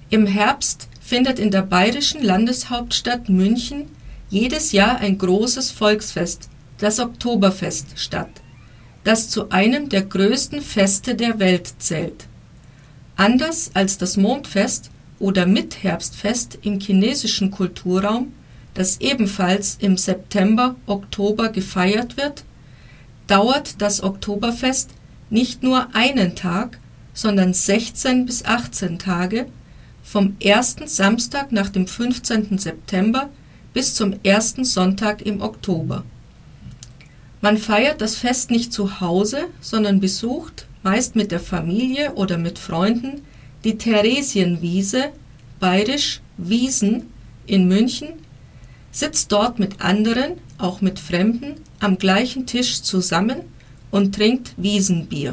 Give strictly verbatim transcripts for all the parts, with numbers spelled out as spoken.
Im Herbst findet in der bayerischen Landeshauptstadt München jedes Jahr ein großes Volksfest, das Oktoberfest, statt, das zu einem der größten Feste der Welt zählt. Anders als das Mondfest oder Mitherbstfest im chinesischen Kulturraum, das ebenfalls im September, Oktober gefeiert wird, dauert das Oktoberfest nicht nur einen Tag, sondern sechzehn bis achtzehn Tage, vom ersten Samstag nach dem fünfzehnten September bis zum ersten Sonntag im Oktober. Man feiert das Fest nicht zu Hause, sondern besucht, meist mit der Familie oder mit Freunden, die Theresienwiese, bayerisch Wiesen, in München, sitzt dort mit anderen, auch mit Fremden, am gleichen Tisch zusammen und trinkt Wiesenbier.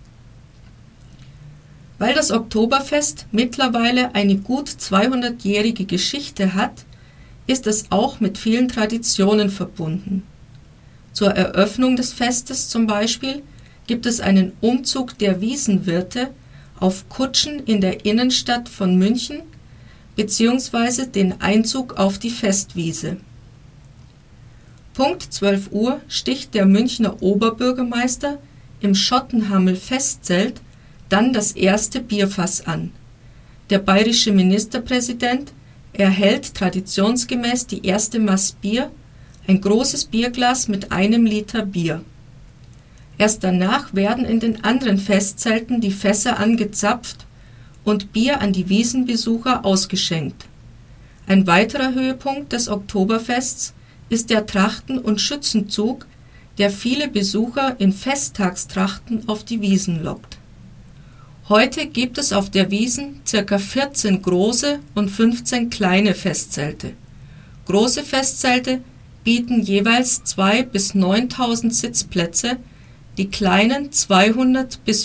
Weil das Oktoberfest mittlerweile eine gut zweihundertjährige Geschichte hat, ist es auch mit vielen Traditionen verbunden. Zur Eröffnung des Festes zum Beispiel gibt es einen Umzug der Wiesenwirte auf Kutschen in der Innenstadt von München bzw. den Einzug auf die Festwiese. Punkt zwölf Uhr sticht der Münchner Oberbürgermeister im Schottenhammel-Festzelt dann das erste Bierfass an. Der bayerische Ministerpräsident erhält traditionsgemäß die erste Maß Bier, ein großes Bierglas mit einem Liter Bier. Erst danach werden in den anderen Festzelten die Fässer angezapft und Bier an die Wiesenbesucher ausgeschenkt. Ein weiterer Höhepunkt des Oktoberfests ist der Trachten- und Schützenzug, der viele Besucher in Festtagstrachten auf die Wiesn lockt. Heute gibt es auf der Wiesn ca. vierzehn große und fünfzehn kleine Festzelte. Große Festzelte bieten jeweils zweitausend bis neuntausend Sitzplätze, die kleinen zweihundert bis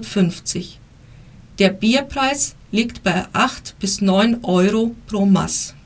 vierhundertfünfzig. Der Bierpreis liegt bei acht bis neun Euro pro Maß.